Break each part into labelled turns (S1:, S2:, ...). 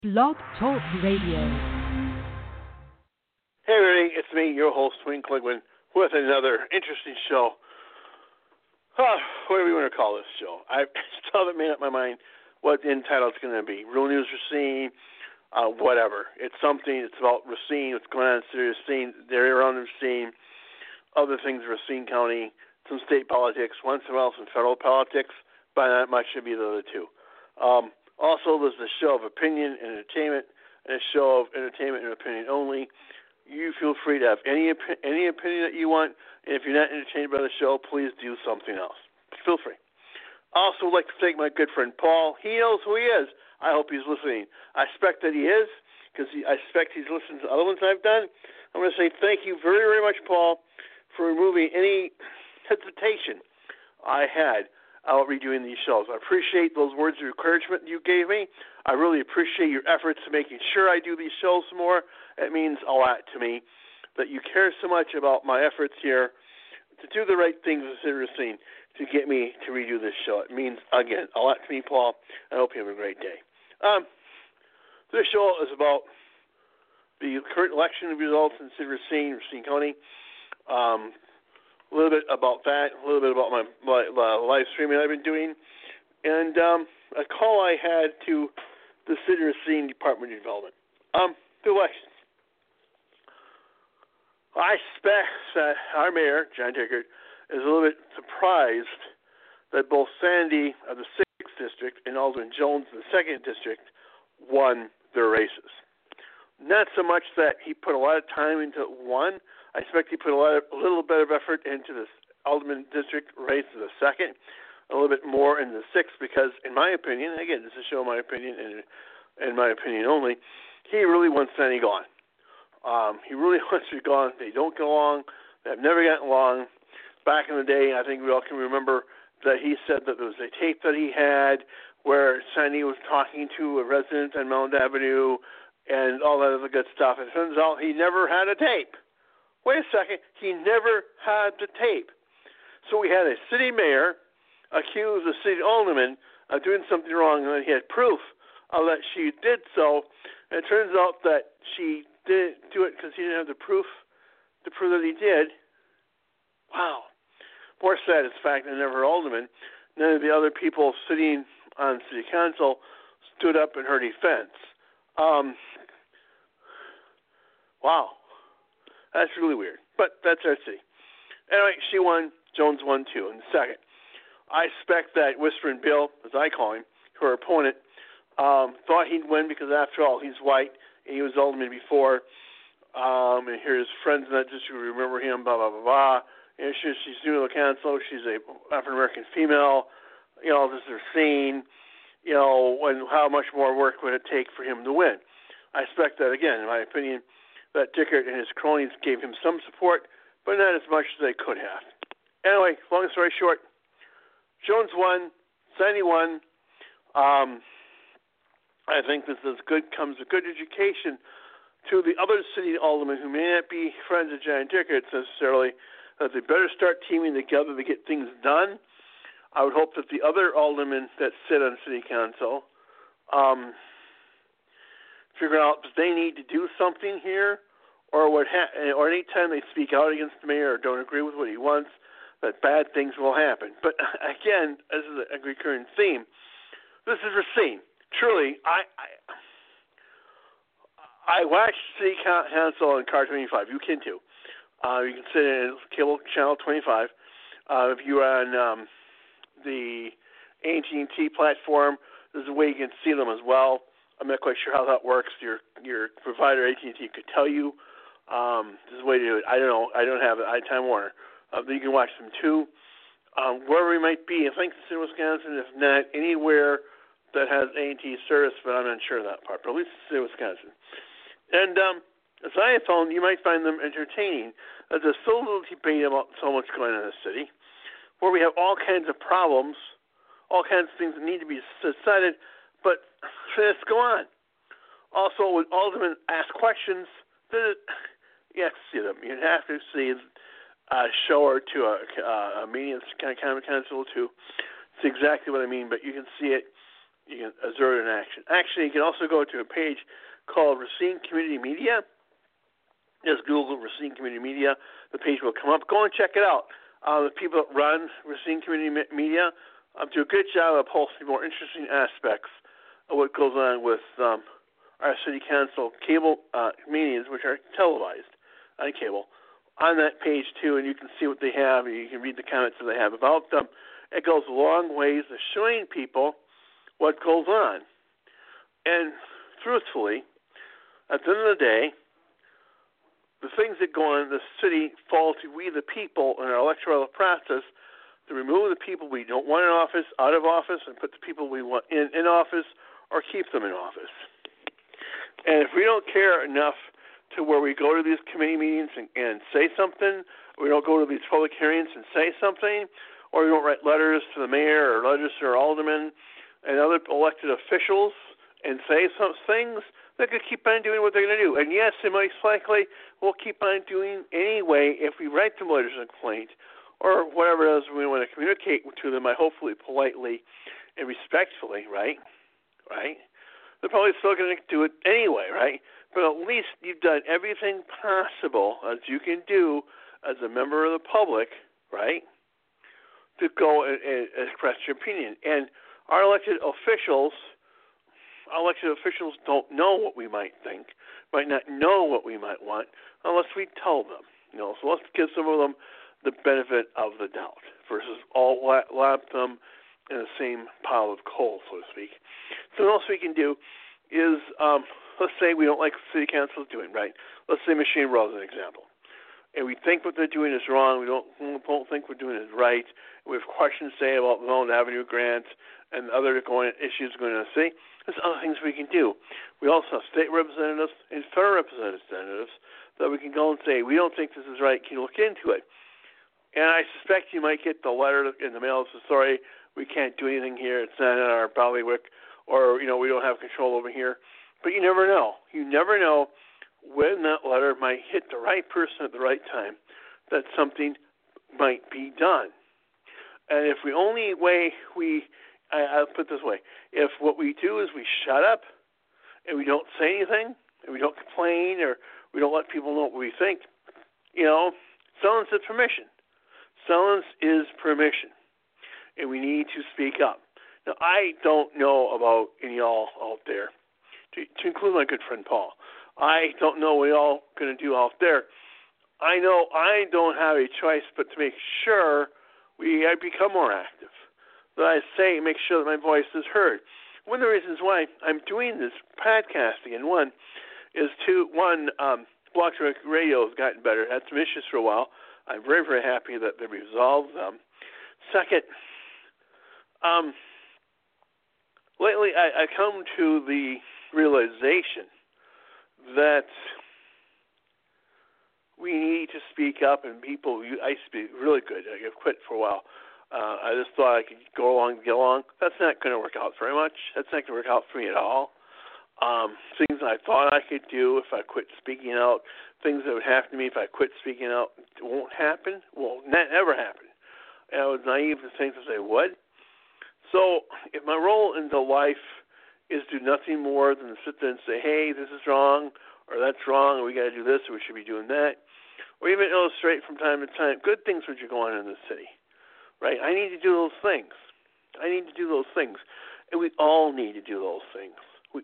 S1: Blog Talk Radio.
S2: Hey everybody, it's me, your host, Wayne Kligman, with another interesting show. What do we want to call this show? I still haven't made up my mind what the title is going to be. Real News Racine, whatever. It's something, it's about Racine, what's going on in Racine, the area around Racine, other things in Racine County, some state politics, once in a while some federal politics, but not much should be the other two. Also, there's a show of opinion and entertainment, and a show of entertainment and opinion only. You feel free to have any opinion that you want, and if you're not entertained by the show, please do something else. Feel free. I also would like to thank my good friend Paul. He knows who he is. I hope he's listening. I expect that he is, because I expect he's listened to other ones I've done. I'm going to say thank you very, very much, Paul, for removing any hesitation I had about redoing these shows. I appreciate those words of encouragement you gave me. I really appreciate your efforts to making sure I do these shows more. It means a lot to me that you care so much about my efforts here to do the right things in City Racine to get me to redo this show. It means, again, a lot to me, Paul. I hope you have a great day. This show is about the current election results in City Racine, Racine County. A little bit about that, a little bit about my live streaming I've been doing, and a call I had to the City of Racine Department of Development. The elections. I suspect that our mayor, John Dickert, is a little bit surprised that both Sandy of the 6th District and Alderman Jones of the 2nd District won their races. Not so much that he put a lot of time into one. I expect he put a little bit of effort into the Alderman District race of the 2nd, a little bit more in the 6th, because in my opinion, again, this is showing my opinion and my opinion only, he really wants Sandy gone. He really wants her gone. They don't get along. They've never gotten along. Back in the day, I think we all can remember that he said that there was a tape that he had where Sandy was talking to a resident on Mount Avenue and all that other good stuff. It turns out he never had a tape. Wait a second. He never had the tape. So we had a city mayor accuse a city alderman of doing something wrong, and then he had proof that she did so. And it turns out that she didn't do it because he didn't have the proof to prove that he did. Wow. More sad is the fact that never alderman, none of the other people sitting on city council stood up in her defense. Wow. That's really weird. But that's our city. Anyway, she won. Jones won too in the 2nd. I suspect that Whispering Bill, as I call him, her opponent, thought he'd win because, after all, he's white and he was alderman before. And his friends in that district remember him, blah, blah, blah, blah. And she's new to the council. She's a African-American female. You know, this is her scene. You know, and how much more work would it take for him to win? I expect that, again, in my opinion, that Dickert and his cronies gave him some support, but not as much as they could have. Anyway, long story short, Jones won, Sandy won. I think this is comes a good education to the other city aldermen who may not be friends of John Dickert necessarily, that they better start teaming together to get things done. I would hope that the other aldermen that sit on city council figure out if they need to do something here, or or any time they speak out against the mayor or don't agree with what he wants, that bad things will happen. But again, this is a recurring theme. This is Racine. Truly, I watch City Council on Car 25. You can too. You can sit in cable channel 25. If you're on the AT&T platform, there's a way you can see them as well. I'm not quite sure how that works. Your provider, AT&T, could tell you. There's a way to do it. I don't know. I don't have it. I Time Warner. You can watch them too. Wherever we might be, I think it's in Wisconsin, if not anywhere that has AT&T service, but I'm not sure of that part. But at least it's in Wisconsin. And as I have found, you might find them entertaining. There's so little debate about so much going on in the city, where we have all kinds of problems, all kinds of things that need to be decided, but let's go on. Also, when aldermen ask questions, you have to see them. You have to see a show or to a meeting of county council to see exactly what I mean, but you can see it You can observe it in action. Actually, you can also go to a page called Racine Community Media. Just Google Racine Community Media. The page will come up. Go and check it out. The people that run Racine Community Media do a good job of posting more interesting aspects of what goes on with our city council cable meetings, which are televised on cable, on that page too, and you can see what they have, and you can read the comments that they have about them. It goes a long ways to showing people what goes on. And truthfully, at the end of the day, the things that go on in the city fall to we the people in our electoral process to remove the people we don't want in office out of office and put the people we want in office or keep them in office. And if we don't care enough to where we go to these committee meetings and say something, we don't go to these public hearings and say something, or we don't write letters to the mayor or letters to our aldermen and other elected officials and say some things, they're going to keep on doing what they're going to do. And yes, they most likely will keep on doing anyway if we write them letters of complaint or whatever it is we want to communicate to them, hopefully politely and respectfully, right? They're probably still going to do it anyway, right? But at least you've done everything possible as you can do as a member of the public, right, to go and express your opinion. And our elected officials don't know what we might think, might not know what we might want unless we tell them. So let's give some of them the benefit of the doubt versus all lap them in the same pile of coal, so to speak. So what else we can do is, let's say we don't like what the city council is doing, right? Let's say Machine Road is an example. And we think what they're doing is wrong. We don't think we're doing it right. We have questions, say, about the Malone Avenue grant and other issues going on. See, there's other things we can do. We also have state representatives and federal representatives that we can go and say, we don't think this is right. Can you look into it? And I suspect you might get the letter in the mail that says, sorry, we can't do anything here. It's not in our bailiwick, or, we don't have control over here. But you never know. You never know when that letter might hit the right person at the right time, that something might be done. And if the only way I'll put it this way, if what we do is we shut up and we don't say anything and we don't complain or we don't let people know what we think, silence is permission. Silence is permission. And we need to speak up. Now, I don't know about any y'all out there, to include my good friend Paul. I don't know what y'all going to do out there. I know I don't have a choice but to make sure I become more active. That I say, make sure that my voice is heard. One of the reasons why I'm doing this podcasting, and one is Blog Talk Radio has gotten better. Had some issues for a while. I'm very, very happy that they resolved them. Second, lately I come to the realization that we need to speak up, and people, I used to be really good. I've quit for a while. I just thought I could get along. That's not going to work out very much. That's not going to work out for me at all. Things I thought I could do if I quit speaking out, things that would happen to me if I quit speaking out, won't happen. Will never happen. And I was naive to think that they would. So if my role in the life is do nothing more than sit there and say, hey, this is wrong, or that's wrong, or we got to do this, or we should be doing that, or even illustrate from time to time good things which are going on in the city, right? I need to do those things. And we all need to do those things.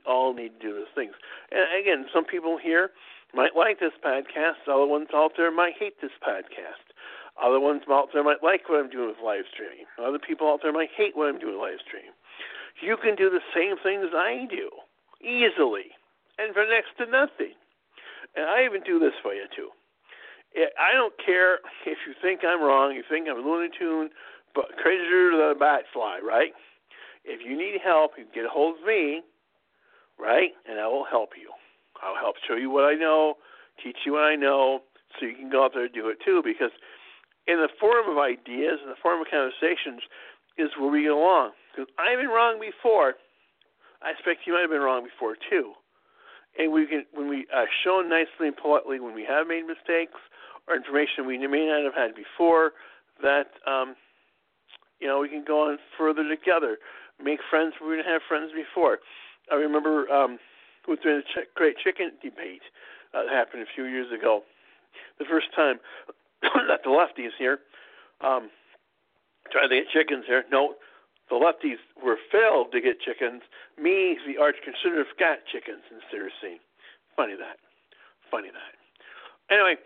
S2: And again, some people here might like this podcast. Other ones out there might hate this podcast. Other ones out there might like what I'm doing with live streaming. Other people out there might hate what I'm doing with live streaming. You can do the same things I do, easily, and for next to nothing. And I even do this for you, too. I don't care if you think I'm wrong, you think I'm a Looney Tune, but crazier than a bat fly, right? If you need help, you can get a hold of me, right? And I will help you. I'll help show you what I know, teach you what I know, so you can go out there and do it, too, because in the form of ideas, in the form of conversations, is where we get along. Because I've been wrong before. I expect you might have been wrong before, too. And when we show nicely and politely when we have made mistakes or information we may not have had before, that, we can go on further together. make friends we didn't have friends before. I remember during the Great Chicken debate that happened a few years ago. The first time that the lefties here tried to get chickens here. No, the lefties were failed to get chickens. Me, the arch conservative, got chickens in Syracuse. Funny that. Anyway,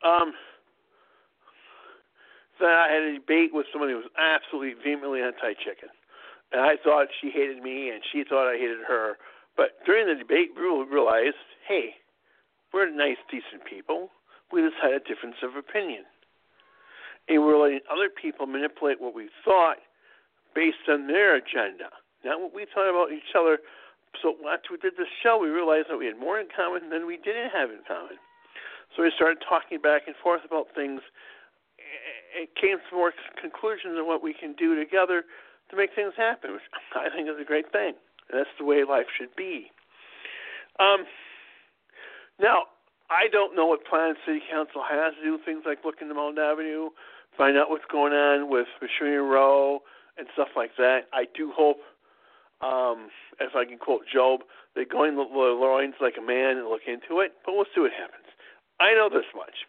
S2: then I had a debate with somebody who was absolutely vehemently anti-chicken. And I thought she hated me, and she thought I hated her. But during the debate, we realized, hey, we're nice, decent people. We just had a difference of opinion. And we're letting other people manipulate what we thought based on their agenda, not what we thought about each other. So after we did this show, we realized that we had more in common than we didn't have in common. So we started talking back and forth about things. It came to more conclusions on what we can do together to make things happen, which I think is a great thing. And that's the way life should be. Now, I don't know what plans City Council has to do things like look into Mound Avenue, find out what's going on with Machinery Row and stuff like that. I do hope, if I can quote Job, they go in the loins like a man and look into it, but we'll see what happens. I know this much.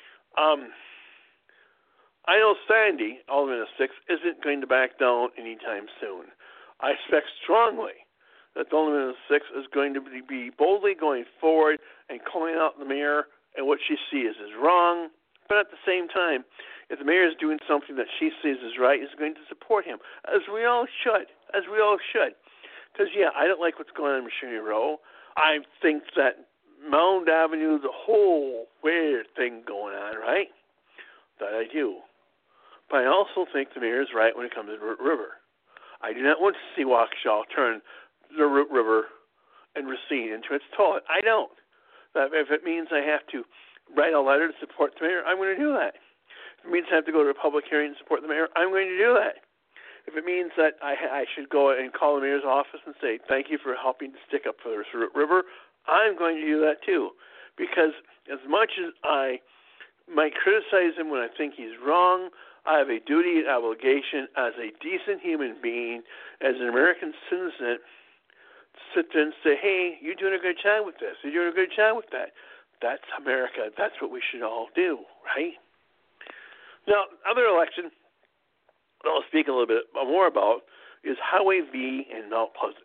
S2: I know Sandy, Alderman of 6, isn't going to back down anytime soon. I expect strongly that the Alderman of 6 is going to be boldly going forward and calling out the mayor and what she sees is wrong. But at the same time, if the mayor is doing something that she sees is right, is going to support him, as we all should. Because, yeah, I don't like what's going on in Machinery Row. I think that Mound Avenue, the whole weird thing going on, right? That I do. But I also think the mayor is right when it comes to Root River. I do not want to see Waukesha turn the Root River and Racine into its toilet. I don't. That if it means I have to write a letter to support the mayor, I'm going to do that. If it means I have to go to a public hearing to support the mayor, I'm going to do that. If it means that I should go and call the mayor's office and say, thank you for helping to stick up for the Root River, I'm going to do that too. Because as much as I might criticize him when I think he's wrong, I have a duty and obligation as a decent human being, as an American citizen, to sit there and say, hey, you're doing a good job with this. You're doing a good job with that. That's America. That's what we should all do, right? Now, other election I'll speak a little bit more about is Highway V in Mount Pleasant.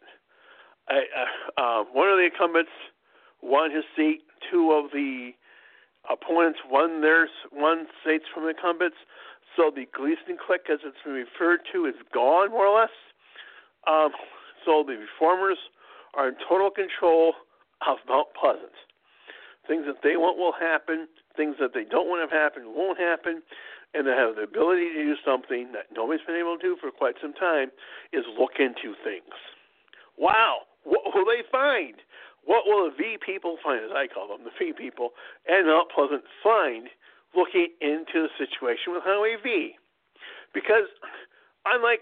S2: One of the incumbents won his seat. Two of the opponents won seats from the incumbents. So the Gleason clique, as it's been referred to, is gone, more or less. So the reformers are in total control of Mount Pleasant. Things that they want will happen. Things that they don't want to happen won't happen. And they have the ability to do something that nobody's been able to do for quite some time, is look into things. Wow! What will they find? What will the V people find, as I call them, the V people, and Mount Pleasant find looking into the situation with Highway V? Because unlike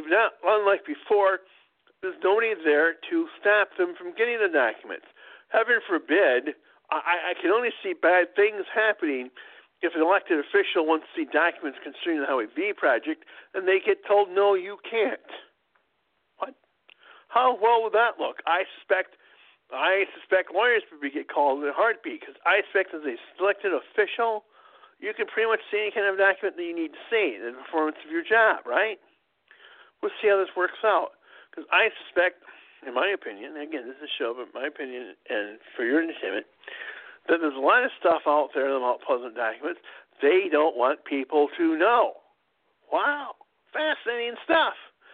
S2: before, there's nobody there to stop them from getting the documents. Heaven forbid, I can only see bad things happening if an elected official wants to see documents concerning the Highway V project and they get told, no, you can't. What? How well would that look? I suspect lawyers would get called in a heartbeat, because I expect as a selected official, you can pretty much see any kind of document that you need to see in the performance of your job, right? We'll see how this works out. Because I suspect, in my opinion, again, this is a show, but my opinion, and for your entertainment, that there's a lot of stuff out there in the Mount Pleasant documents they don't want people to know. Wow. Fascinating stuff.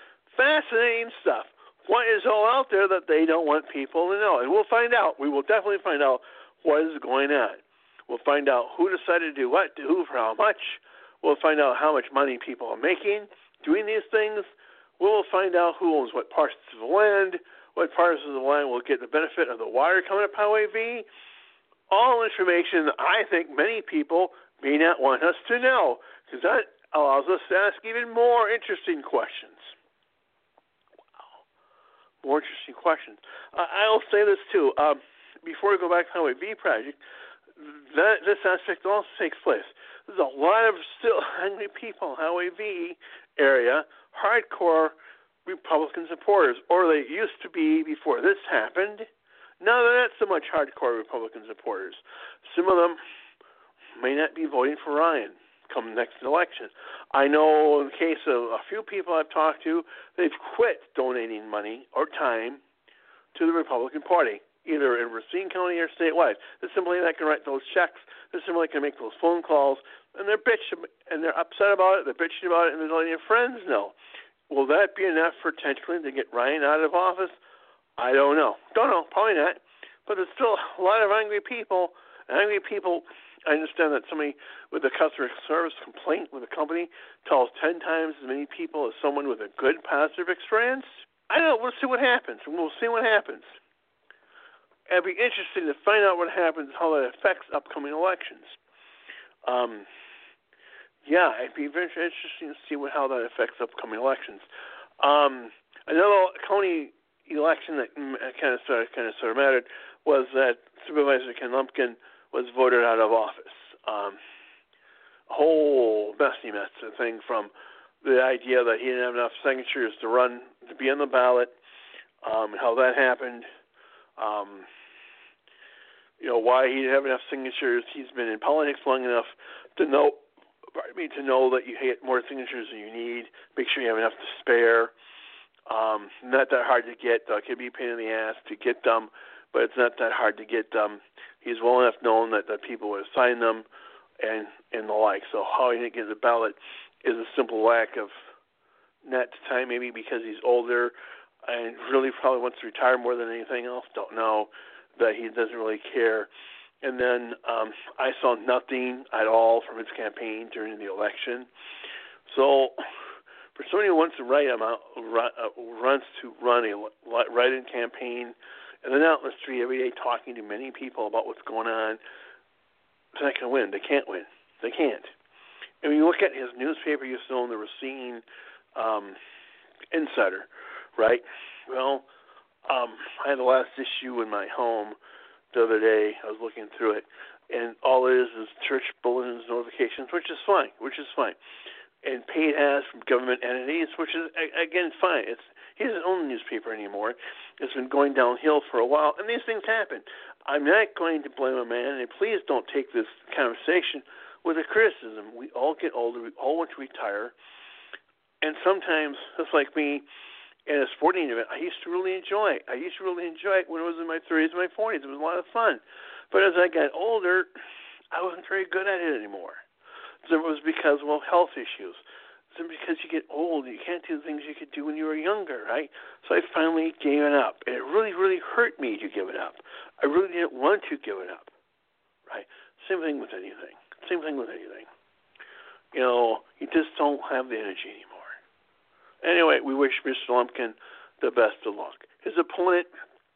S2: What is all out there that they don't want people to know? And we'll find out. We will definitely find out what is going on. We'll find out who decided to do what, to who, for how much. We'll find out how much money people are making doing these things. We'll find out who owns what parts of the land, what parts of the land will get the benefit of the water coming up Highway V. All information that I think many people may not want us to know, because that allows us to ask even more interesting questions. Wow. More interesting questions. I'll say this, too. Before we go back to the Highway V project, this aspect also takes place. There's a lot of still angry people in Highway V area, hardcore Republican supporters, or they used to be before this happened. Now they're not so much hardcore Republican supporters. Some of them may not be voting for Ryan come next election. I know in the case of a few people I've talked to, they've quit donating money or time to the Republican Party, either in Racine County or statewide. They're simply not going to write those checks. They're simply going to make those phone calls, and they're bitching, and they're upset about it. They're bitching about it, and they're letting their friends know. Will that be enough potentially to get Ryan out of office? I don't know. Probably not. But there's still a lot of angry people. And angry people, I understand that somebody with a customer service complaint with a company tells 10 times as many people as someone with a good, positive experience. I don't know. We'll see what happens. It'd be interesting to find out what happens, how that affects upcoming elections. It'd be very interesting to see how that affects upcoming elections. Another county election that kind of sort of mattered was that Supervisor Ken Lumpkin was voted out of office. A whole messy thing from the idea that he didn't have enough signatures to be on the ballot, how that happened. Why he didn't have enough signatures. He's been in politics long enough to know that you get more signatures than you need. Make sure you have enough to spare. Not that hard to get. It can be a pain in the ass to get them, but it's not that hard to get them. He's well enough known that people would assign them and the like. So how he didn't get the ballot is a simple lack of not time, maybe because he's older and really probably wants to retire more than anything else. Don't know. That he doesn't really care. And then I saw nothing at all from his campaign during the election. So for somebody who wants to runs to run a write-in campaign and then out in the street every day talking to many people about what's going on, they're not going to win. They can't win. They can't. And when you look at his newspaper, you saw in the Racine Insider, right? Well, I had the last issue in my home the other day. I was looking through it, and all it is church bulletins notifications, which is fine, and paid ads from government entities, which is, again, fine. He doesn't own the newspaper anymore. It's been going downhill for a while, and these things happen. I'm not going to blame a man, and please don't take this conversation with a criticism. We all get older. We all want to retire, and sometimes, just like me, in a sporting event, I used to really enjoy it. When I was in my 30s and my 40s. It was a lot of fun. But as I got older, I wasn't very good at it anymore. So it was because, health issues. So because you get old, you can't do the things you could do when you were younger, right? So I finally gave it up. And it really, really hurt me to give it up. I really didn't want to give it up, right? Same thing with anything. You just don't have the energy anymore. Anyway, we wish Mr. Lumpkin the best of luck. His opponent,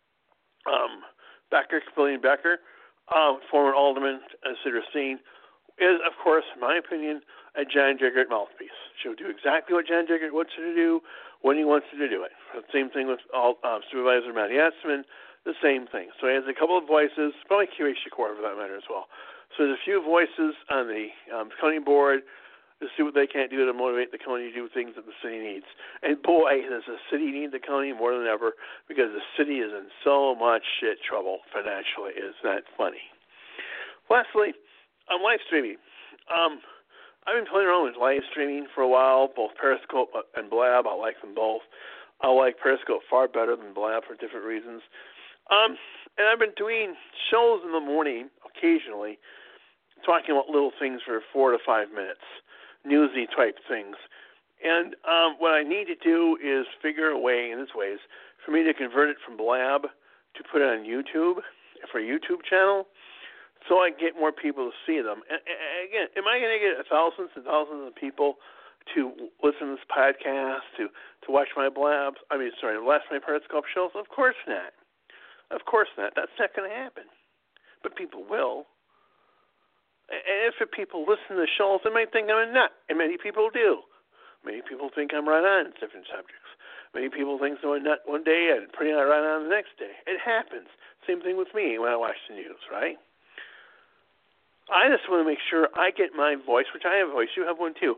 S2: William Becker, former alderman of Racine, is, of course, in my opinion, a John Diggert mouthpiece. She'll do exactly what John Diggert wants her to do when he wants her to do it. The same thing with Supervisor Matty Atzman, the same thing. So he has a couple of voices, probably Kiwi Shakur for that matter as well. So there's a few voices on the county board to see what they can't do to motivate the county to do things that the city needs. And boy, does the city need the county more than ever, because the city is in so much shit trouble financially. It's not funny. Lastly, live streaming. I've been playing around with live streaming for a while, both Periscope and Blab. I like them both. I like Periscope far better than Blab for different reasons. And I've been doing shows in the morning occasionally, talking about little things for 4 to 5 minutes. Newsy type things. And what I need to do is figure a way, in this ways, for me to convert it from Blab to put it on YouTube, for a YouTube channel, so I get more people to see them. And again, am I going to get thousands and thousands of people to listen to this podcast, to watch my Blabs? Watch my Periscope shows? Of course not. That's not going to happen. But people will. And if people listen to the shows, they might think I'm a nut, and many people do. Many people think I'm right on different subjects. Many people think I'm a nut one day and pretty right on the next day. It happens. Same thing with me when I watch the news, right? I just want to make sure I get my voice, which I have a voice. You have one too.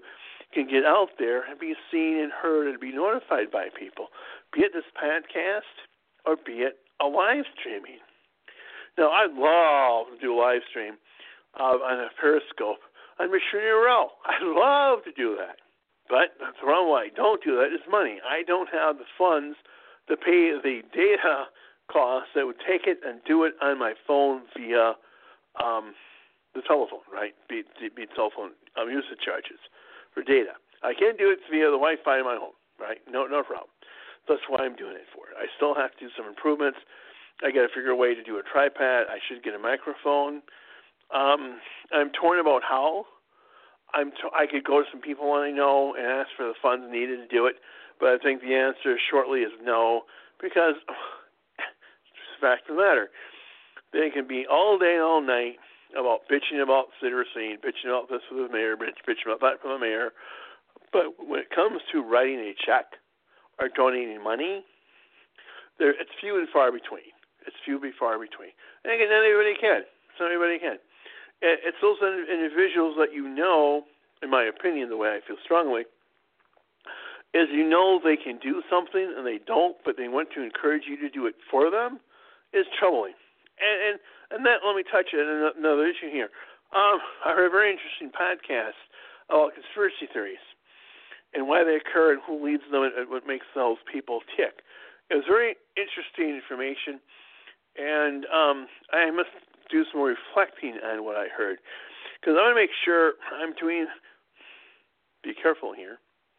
S2: can get out there and be seen and heard and be notified by people, be it this podcast or be it a live streaming. Now, I'd love to do a live stream on a Periscope on Mission Row. I'd love to do that. But the wrong way. Don't do that. It's money. I don't have the funds to pay the data costs that would take it and do it on my phone via the telephone, right? Be cell phone usage charges for data. I can't do it via the Wi-Fi in my home, right? No problem. That's why I'm doing it for. I still have to do some improvements. I got to figure a way to do a tripod. I should get a microphone. I'm torn about how. I could go to some people I know and ask for the funds needed to do it, but I think the answer shortly is no, because it's the fact of the matter. They can be all day and all night about bitching about City Racine, bitching about this for the mayor, bitching about that for the mayor, but when it comes to writing a check or donating money, it's few and far between. It's few and far between. And again, not everybody can. Not everybody can. It's those individuals that you know, in my opinion, the way I feel strongly, is you know they can do something and they don't, but they want to encourage you to do it for them, is troubling. And that, let me touch on another issue here. I heard a very interesting podcast about conspiracy theories and why they occur and who leads them and what makes those people tick. It was very interesting information, and I must do some more reflecting on what I heard, because I want to make sure I'm doing. Be careful here.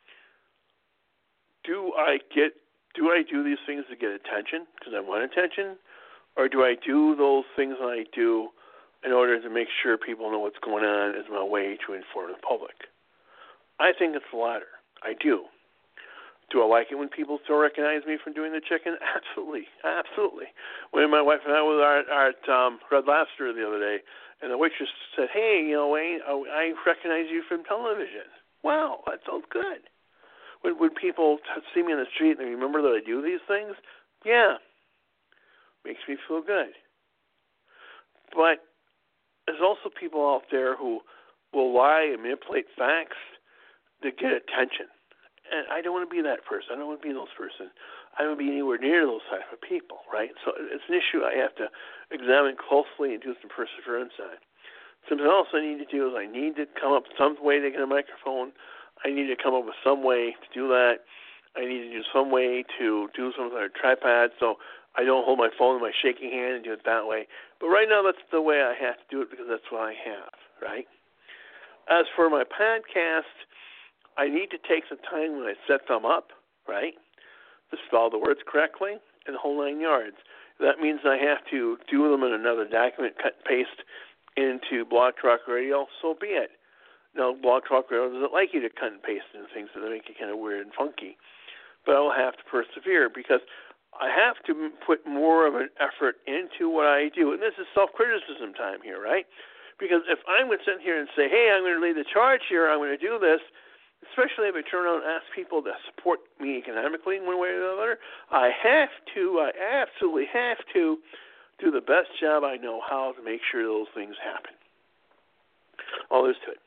S2: Do I do these things to get attention because I want attention, or do I do those things that I do in order to make sure people know what's going on as my way to inform the public? I think it's the latter. I do. Do I like it when people still recognize me from doing the chicken? Absolutely. Absolutely. When my wife and I were at Red Lobster the other day, and the waitress said, "Hey, Wayne, I recognize you from television." Wow, that sounds good. When people see me on the street and they remember that I do these things, yeah, makes me feel good. But there's also people out there who will lie and manipulate facts to get attention. And I don't want to be that person. I don't want to be those person. I don't want to be anywhere near those type of people, right? So it's an issue I have to examine closely and do some perseverance on. Something else I need to do is I need to come up with some way to get a microphone. I need to come up with some way to do that. I need to do some way to do some sort of tripod so I don't hold my phone in my shaky hand and do it that way. But right now that's the way I have to do it because that's what I have, right? As for my podcast, I need to take some time when I set them up, right, to spell the words correctly and the whole 9 yards. That means I have to do them in another document, cut and paste into Blog Talk Radio, so be it. Now, Blog Talk Radio doesn't like you to cut and paste in things that make it kind of weird and funky. But I'll have to persevere because I have to put more of an effort into what I do. And this is self-criticism time here, right? Because if I'm going to sit here and say, hey, I'm going to lead the charge here, I'm going to do this, especially if I turn around and ask people to support me economically in one way or the other, I absolutely have to do the best job I know how to make sure those things happen. All there is to it.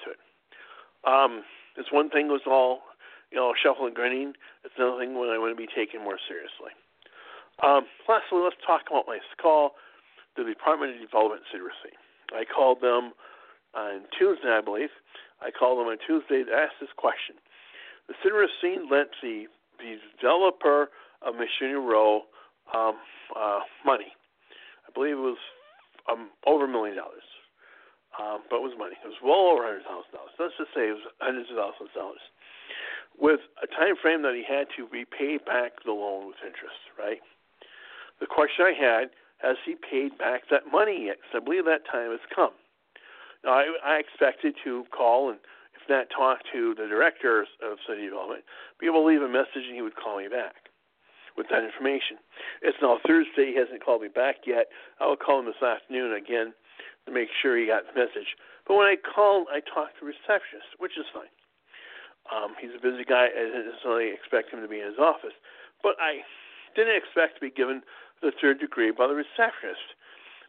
S2: It's one thing was all, shuffle and grinning. It's another thing when I want to be taken more seriously. Lastly, let's talk about my call to the Department of Development in City Racine. I called them on Tuesday, I believe. I called them on Tuesday to ask this question. The City of Racine lent the developer of Mission Row money. I believe it was over $1 million. But it was money. It was well over $100,000. Let's just say it was hundreds of thousands of dollars. With a time frame that he had to repay back the loan with interest, right? The question I had, has he paid back that money yet? Because I believe that time has come. Now, I expected to call and, if not talk to the director of city development, be able to leave a message and he would call me back with that information. It's now Thursday. He hasn't called me back yet. I will call him this afternoon again to make sure he got the message. But when I called, I talked to the receptionist, which is fine. He's a busy guy. I didn't necessarily expect him to be in his office. But I didn't expect to be given the third degree by the receptionist.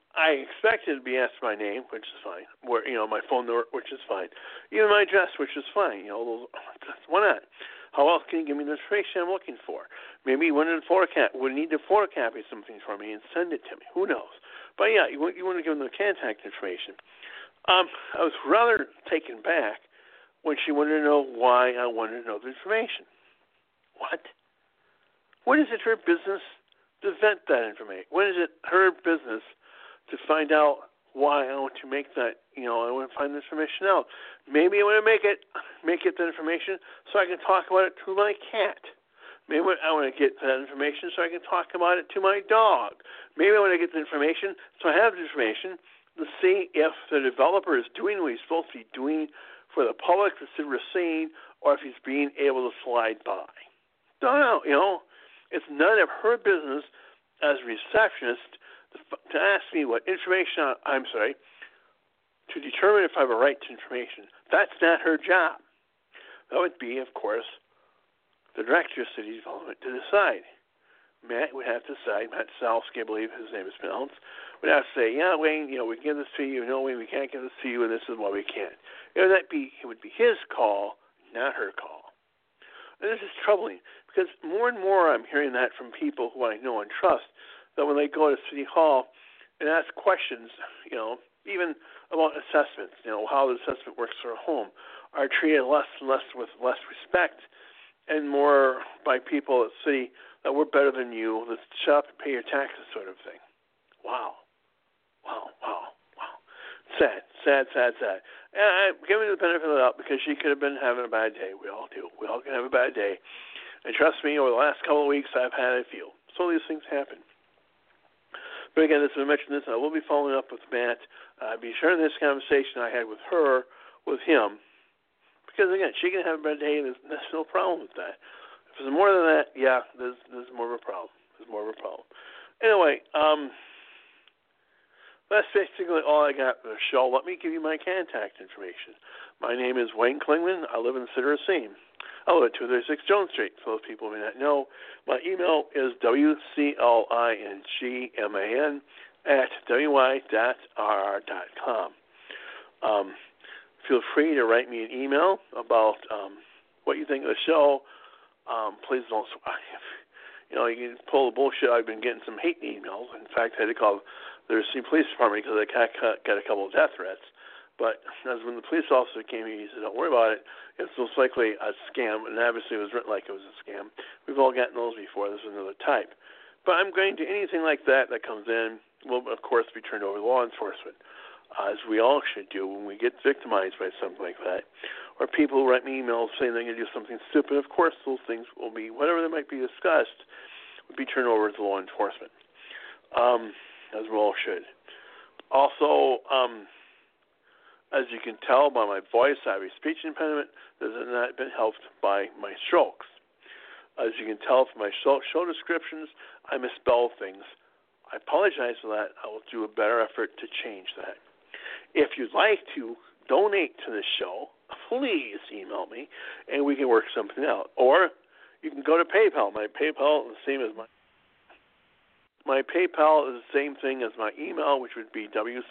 S2: I expected to be asked my name, which is fine. Where my phone number, which is fine. Even my address, which is fine. Why not? How else can you give me the information I'm looking for? Maybe you would need to photocopy something for me and send it to me. Who knows? But yeah, you want to give them the contact information. I was rather taken back when she wanted to know why I wanted to know the information. What? When is it her business to vet that information? When is it her business to find out why I want to make that, I want to find this information out. Maybe I want to make it the information so I can talk about it to my cat. Maybe I want to get that information so I can talk about it to my dog. Maybe I want to get the information so I have the information to see if the developer is doing what he's supposed to be doing for the public to receive, or if he's being able to slide by. Don't know. It's none of her business as a receptionist to ask me what information to determine if I have a right to information. That's not her job. That would be, of course, the director of city development to decide. Matt would have to decide. Matt Salsky, I believe his name is pronounced, would have to say, yeah, Wayne, we can give this to you. No, Wayne, we can't give this to you, and this is why we can't. It would be his call, not her call. And this is troubling because more and more I'm hearing that from people who I know and trust, that when they go to City Hall and ask questions, even about assessments, how the assessment works for a home, are treated less and less with less respect and more by people at City that we're better than you, let's shut up and pay your taxes sort of thing. Wow. Sad. And give me the benefit of the doubt because she could have been having a bad day. We all do. We all can have a bad day. And trust me, over the last couple of weeks, I've had a few. So these things happen. But again, as I mentioned this, I will be following up with Matt. Be sharing this conversation I had with her, with him. Because, again, she can have a bad day, and there's no problem with that. If there's more than that, yeah, there's more of a problem. Anyway, that's basically all I got for the show. Let me give you my contact information. My name is Wayne Klingman. I live in the city of Racine. I live at 236 Jones Street. For those people who may not know, my email is wclingman@wy.rr.com. Feel free to write me an email about what you think of the show. Please don't. You can pull the bullshit. I've been getting some hate emails. In fact, I had to call the Racine Police Department because I got a couple of death threats. But as when the police officer came here, he said, don't worry about it. It's most likely a scam. And obviously it was written like it was a scam. We've all gotten those before. This is another type. But I'm going to anything like that comes in will, of course, be turned over to law enforcement, as we all should do when we get victimized by something like that. Or people who write me emails saying they're going to do something stupid. Of course, those things will be, whatever they might be discussed, would be turned over to law enforcement, as we all should. Also, as you can tell by my voice, I have a speech impediment that has not been helped by my strokes. As you can tell from my show descriptions, I misspell things. I apologize for that. I will do a better effort to change that. If you'd like to donate to the show, please email me, and we can work something out. Or you can go to PayPal. My PayPal is the same as my PayPal is the same thing as my email, which would be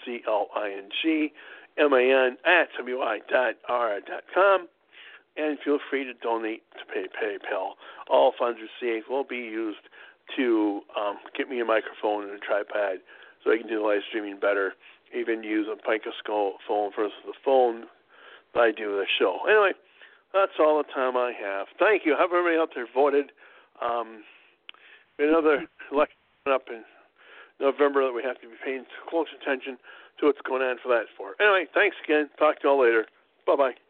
S2: wclingman@wy.rr.com. And feel free to donate to PayPal. All funds received will be used to get me a microphone and a tripod so I can do the live streaming better, even use a Pica phone versus the phone that I do the show. Anyway, that's all the time I have. Thank you. Have everybody out there voted. Another election up in November that we have to be paying close attention to what's going on for that for. Anyway, thanks again. Talk to you all later. Bye-bye.